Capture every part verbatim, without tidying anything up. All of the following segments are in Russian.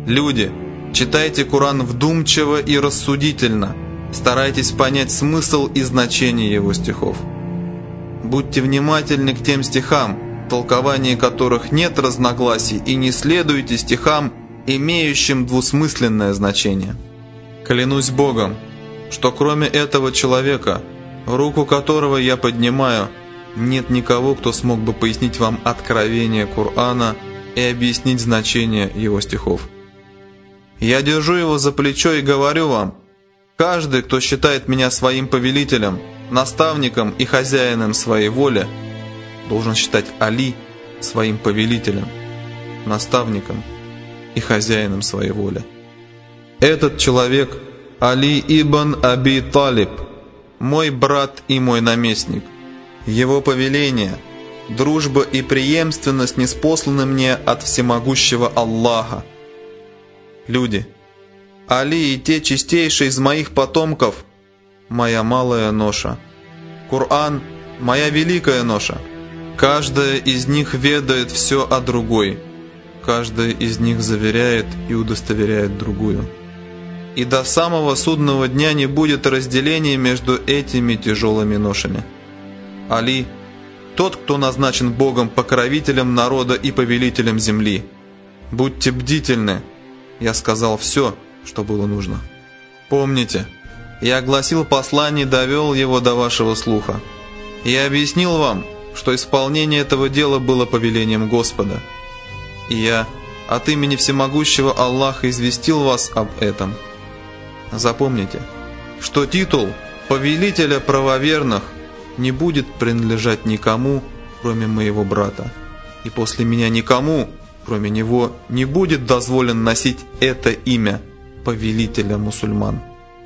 Люди, читайте Коран вдумчиво и рассудительно, старайтесь понять смысл и значение его стихов. Будьте внимательны к тем стихам, в толковании которых нет разногласий, и не следуйте стихам, имеющим двусмысленное значение. Клянусь Богом, что кроме этого человека, руку которого я поднимаю, нет никого, кто смог бы пояснить вам откровение Корана и объяснить значение его стихов. Я держу его за плечо и говорю вам, каждый, кто считает меня своим повелителем, наставником и хозяином своей воли, должен считать Али своим повелителем, наставником и хозяином своей воли. Этот человек Али ибн Аби Талиб, мой брат и мой наместник. Его повеление, дружба и преемственность ниспосланы мне от всемогущего Аллаха. Люди, Али и те чистейшие из моих потомков – моя малая ноша. Коран – моя великая ноша. Каждая из них ведает все о другой. Каждая из них заверяет и удостоверяет другую. И до самого судного дня не будет разделения между этими тяжелыми ношами. Али – тот, кто назначен Богом покровителем народа и повелителем земли. Будьте бдительны. Я сказал все, что было нужно. Помните, я огласил послание и довел его до вашего слуха. Я объяснил вам, что исполнение этого дела было повелением Господа. И я от имени всемогущего Аллаха известил вас об этом. Запомните, что титул повелителя правоверных не будет принадлежать никому, кроме моего брата. И после меня никому, кроме него, не будет дозволено носить это имя повелителя мусульман.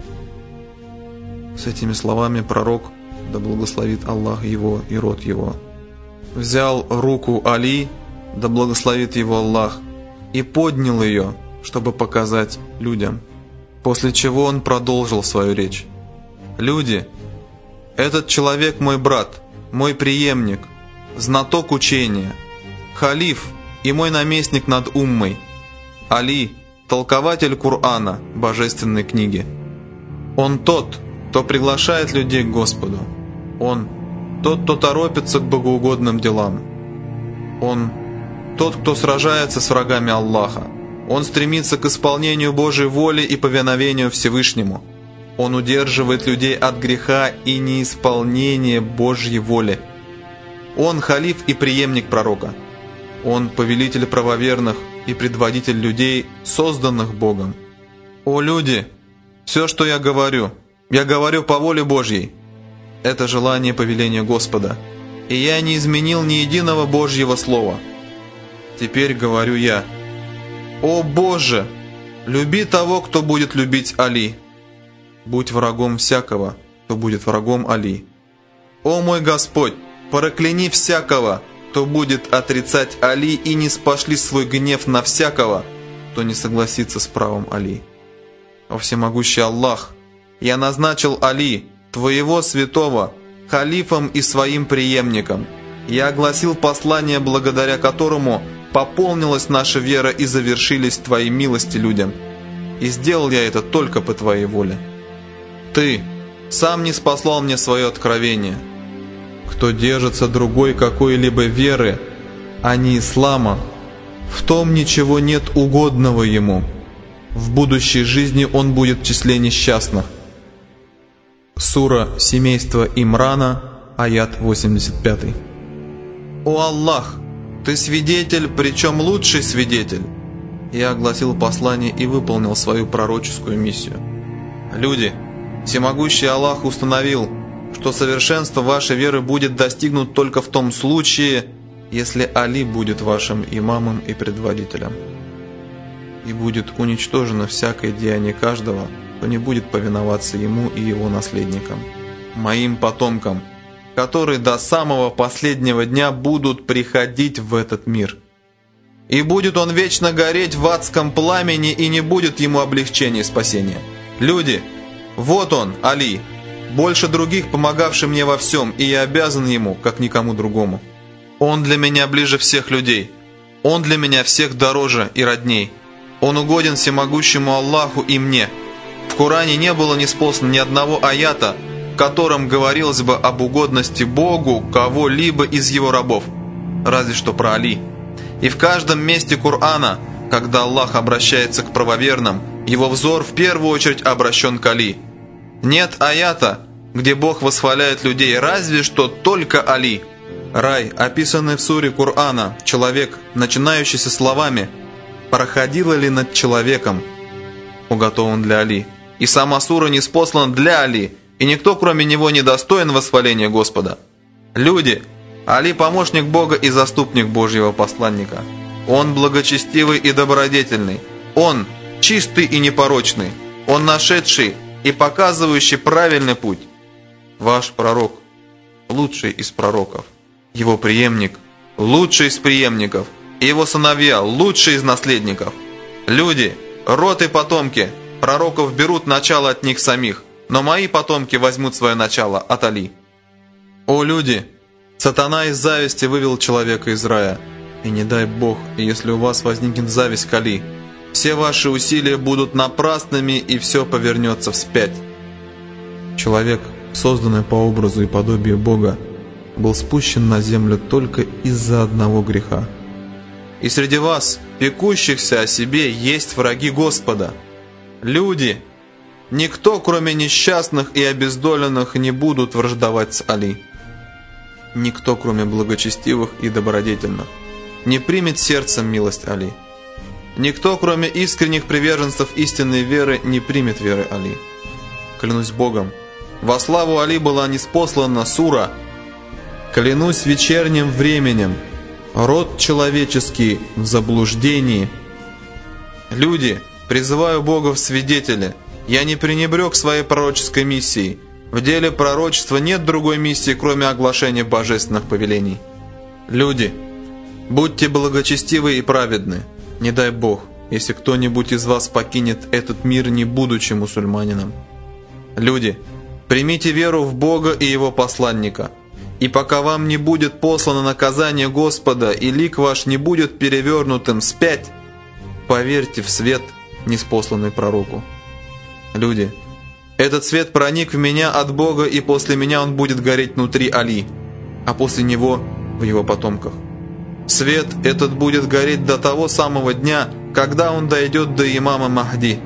С этими словами пророк, да благословит Аллах его и род его, взял руку Али, да благословит его Аллах, и поднял ее, чтобы показать людям. После чего он продолжил свою речь. Люди, этот человек мой брат, мой преемник, знаток учения, халиф и мой наместник над уммой. Али, толкователь Корана, божественной книги. Он тот, кто приглашает людей к Господу. Он тот, кто торопится к богоугодным делам. Он тот, кто сражается с врагами Аллаха. Он стремится к исполнению Божьей воли и повиновению Всевышнему. Он удерживает людей от греха и неисполнения Божьей воли. Он халиф и преемник пророка. Он повелитель правоверных и предводитель людей, созданных Богом. О люди, все, что я говорю, я говорю по воле Божьей. Это желание повеления Господа, и я не изменил ни единого Божьего слова. Теперь говорю я: о Боже, люби того, кто будет любить Али. Будь врагом всякого, кто будет врагом Али. О мой Господь, прокляни всякого, кто будет отрицать Али, и не спошли свой гнев на всякого, кто не согласится с правом Али. О всемогущий Аллах, я назначил Али, твоего святого, халифом и своим преемником. Я огласил послание, благодаря которому пополнилась наша вера и завершились твои милости людям. И сделал я это только по твоей воле. Ты сам не спаслал мне свое откровение. Кто держится другой какой-либо веры, а не ислама, в том ничего нет угодного ему. В будущей жизни он будет в числе несчастных. Сура семейства Имрана, аят восемьдесят пять. О Аллах, ты свидетель, причем лучший свидетель. Я огласил послание и выполнил свою пророческую миссию. Люди, всемогущий Аллах установил, что совершенство вашей веры будет достигнуто только в том случае, если Али будет вашим имамом и предводителем. И будет уничтожено всякое деяние каждого, кто не будет повиноваться ему и его наследникам, моим потомкам, которые до самого последнего дня будут приходить в этот мир. И будет он вечно гореть в адском пламени, и не будет ему облегчения и спасения. Люди, вот он, Али, больше других помогавший мне во всем, и я обязан ему, как никому другому. Он для меня ближе всех людей. Он для меня всех дороже и родней. Он угоден всемогущему Аллаху и мне. В Коране не было ниспослано ни одного аята, в котором говорилось бы об угодности Богу кого-либо из его рабов, разве что про Али. И в каждом месте Корана, когда Аллах обращается к правоверным, его взор в первую очередь обращен к Али. Нет аята, где Бог восхваляет людей, разве что только Али. Рай, описанный в суре Корана, человек, начинающийся словами «Проходила ли над человеком?» уготован для Али. И сама сура ниспослана для Али, и никто кроме него не достоин восхваления Господа. Люди, Али помощник Бога и заступник Божьего посланника. Он благочестивый и добродетельный. Он чистый и непорочный. Он нашедший и показывающий правильный путь. Ваш пророк лучший из пророков. Его преемник лучший из преемников. И его сыновья лучшие из наследников. Люди, род и потомки пророков берут начало от них самих, но мои потомки возьмут свое начало от Али. О люди! Сатана из зависти вывел человека из рая. И не дай Бог, если у вас возникнет зависть к Али, все ваши усилия будут напрасными, и все повернется вспять. Человек, созданный по образу и подобию Бога, был спущен на землю только из-за одного греха. И среди вас, пекущихся о себе, есть враги Господа. Люди, никто, кроме несчастных и обездоленных, не будут враждовать с Али. Никто, кроме благочестивых и добродетельных, не примет сердцем милость Али. Никто, кроме искренних приверженцев истинной веры, не примет веры Али. Клянусь Богом, во славу Али была ниспослана сура «Клянусь вечерним временем, род человеческий в заблуждении». Люди, призываю Бога в свидетели, я не пренебрег своей пророческой миссией. В деле пророчества нет другой миссии, кроме оглашения божественных повелений. Люди, будьте благочестивы и праведны. Не дай Бог, если кто-нибудь из вас покинет этот мир, не будучи мусульманином. Люди, примите веру в Бога и Его посланника. И пока вам не будет послано наказание Господа, и лик ваш не будет перевернутым вспять, поверьте в свет, ниспосланный пророку. Люди, этот свет проник в меня от Бога, и после меня он будет гореть внутри Али, а после него в его потомках. Свет этот будет гореть до того самого дня, когда он дойдет до имама Махди.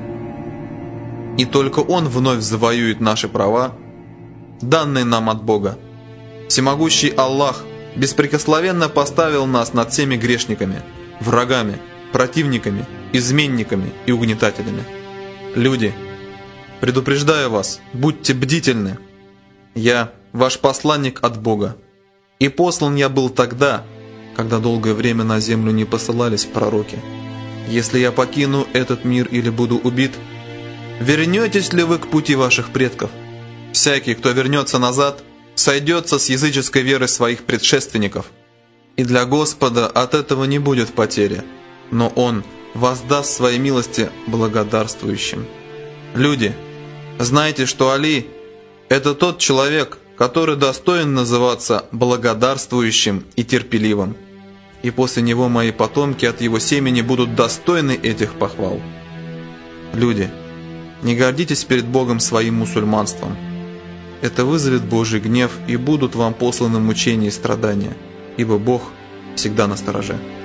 И только он вновь завоюет наши права, данные нам от Бога. Всемогущий Аллах беспрекословенно поставил нас над всеми грешниками, врагами, противниками, изменниками и угнетателями. Люди, предупреждаю вас, будьте бдительны. Я ваш посланник от Бога, и послан я был тогда, когда долгое время на землю не посылались пророки. Если я покину этот мир или буду убит, вернетесь ли вы к пути ваших предков? Всякий, кто вернется назад, сойдется с языческой верой своих предшественников. И для Господа от этого не будет потери, но Он воздаст своей милости благодарствующим. Люди, знайте, что Али – это тот человек, который достоин называться благодарствующим и терпеливым. И после него мои потомки от его семени будут достойны этих похвал. Люди, не гордитесь перед Богом своим мусульманством. Это вызовет Божий гнев, и будут вам посланы мучения и страдания, ибо Бог всегда настороже.